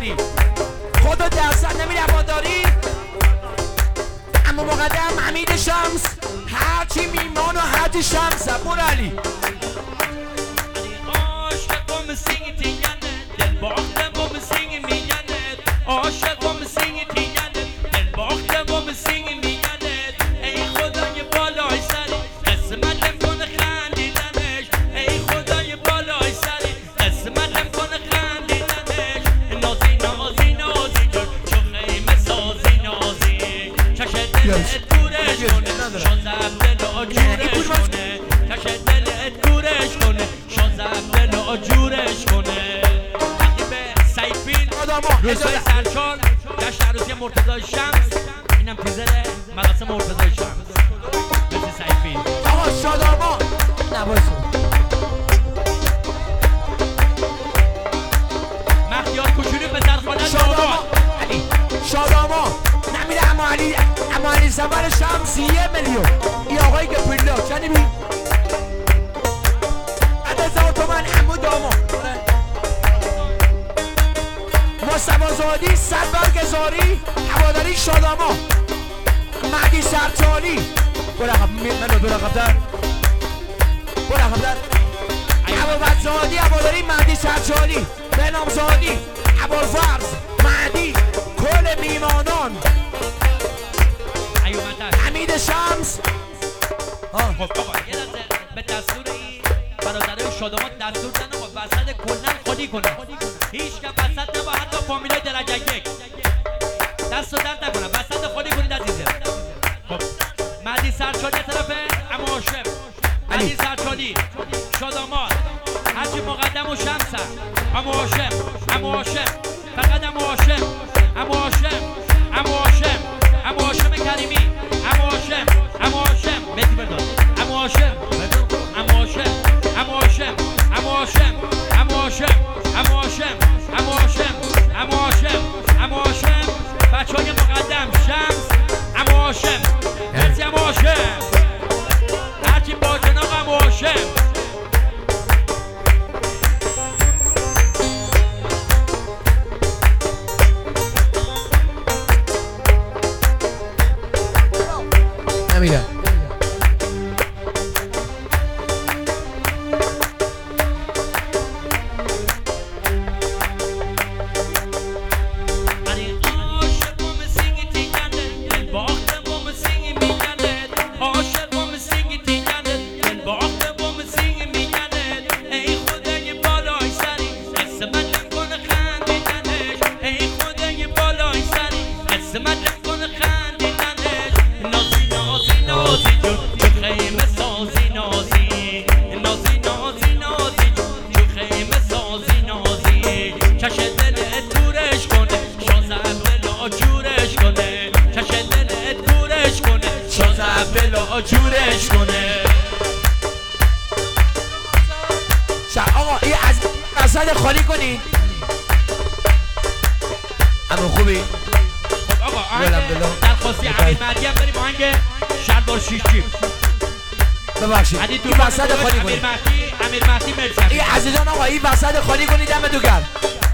علی خدا درصد نمیره هواداری اما مقدم حمید شمس هرچی میمان و هرچی شمس برو علی عاشقم سینگ تیگنه دل باختم سینگ میگنه عاشقم سینگ تیگنه دل باختم سینگ میگنه ای خدای بالای سری قسمتم کنه خندیدنش ای خدای بالای سری قسمتم کنه خندیدنش نازی نازی نازی جون چو خیمه سازی نازی چش دلت دورش کنه شازم دل آجورش کنه چش دلت دورش کنه شازم دل آجورش کنه وقتی به سیفین روزهای سرچال جشن عروسی مرتضی شمس اینم تیزره مراسم مرتضی شمس مثل سیفین آقا شاداما نبایسون مختیار کشوری به درخانه شاداما علی شاداما نمیره اما علی سفر شمس 1 میلیون این آقایی که پولا چنی بی 1000 تومن امو داما مصطفی زادی صدبرگ زاری هواداری شاداما مهدی سرچالی برو عقب‌تر برو عقب‌تر ابوالفضل زادی هواداری مهدی سرچالی بهنام زادی ابوالفضل مهدی کل میمانان حمید شمس خب آقا یه لحظه به دستور این برادرای شادامات دستور دادن آقا وسط کلن خودی کنه هیچ که وسط نبا حتی فامیلای درجه 1 دست و درد نکنه وسط خودی کنید عزیزه خب مهدی سرچالی طرف اما هاشم مهدی سرچالی شادامات هرچی مقدم و شمس اما هاشم فقط اما هاشم کریمی اما هاشم مهدی بردار اما هاشم بچهای مقدم شمس اما هاشم مرسی اما هاشم هرچی با جناب اما هاشم نمیره جورش کنه آقا این از وسط خالی کنی اما خوبی خب آقا آهنگ درخواستی امیر مهدی هم بریم آهنگ شلوار شیش جیب ببخشید این وسط خالی کنی امیر مهدی مرسی این عزیزان آقا این وسط خالی کنی دم تو گرم